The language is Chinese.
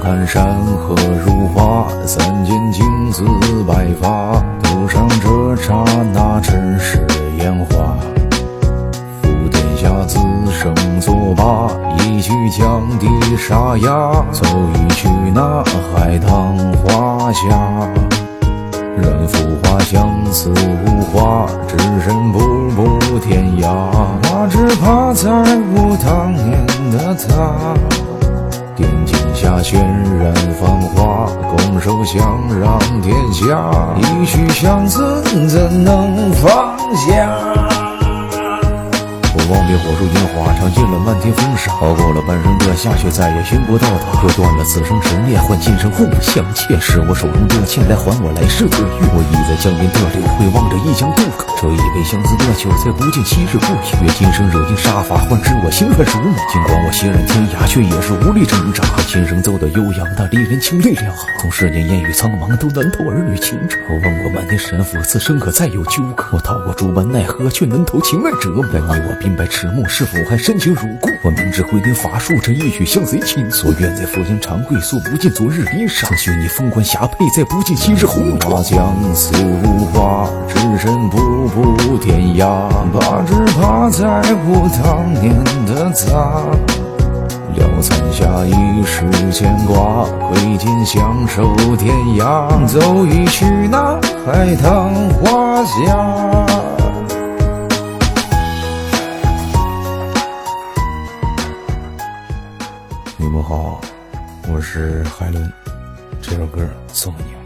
看山河如画，三千青丝白发，头上这刹那尘世烟花。负天下自生作罢，一曲羌笛沙哑，奏一曲那海棠花下。人浮华相思无话，只身步步天涯。我只怕再无当年的他，点尽下渲染繁华，拱手相让天下。一曲相思怎能放下？我望遍火树银花，尝尽了漫天风沙，熬过了半生的夏雪，再也寻不到他。割断了此生执念，换今生互不相欠。是我手中的剑来还我来世的欲，我倚在江边的柳，回望着一江渡口。这一杯相思的酒，才不尽昔日故友。愿今生惹尽杀伐，换至我心乱如麻。尽管我欣然天涯，却也是无力挣扎。琴声奏得悠扬，那离人情泪两行。从世间烟雨苍茫，都难透儿女情长。我望过漫天山河，此生可再有纠葛。我逃过诸般奈何，却难逃情爱折磨。但你我鬓白迟暮，是否还深情如故？我明知回天乏术，这一曲相随情所愿在浮生长贵，诉不尽昨日离殇。曾许你风冠霞帔，再不尽昔日红妆。相思无话，只身步步天涯。只怕再无当年的他，潦残下一世牵挂，挥剑相守天涯。奏一曲那海棠花下。你们好，我是海伦，这首歌送给你们。